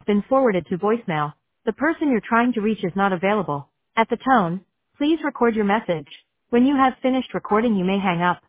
been forwarded to voicemail. The person you're trying to reach is not available. At the tone, please record your message. When you have finished recording, you may hang up.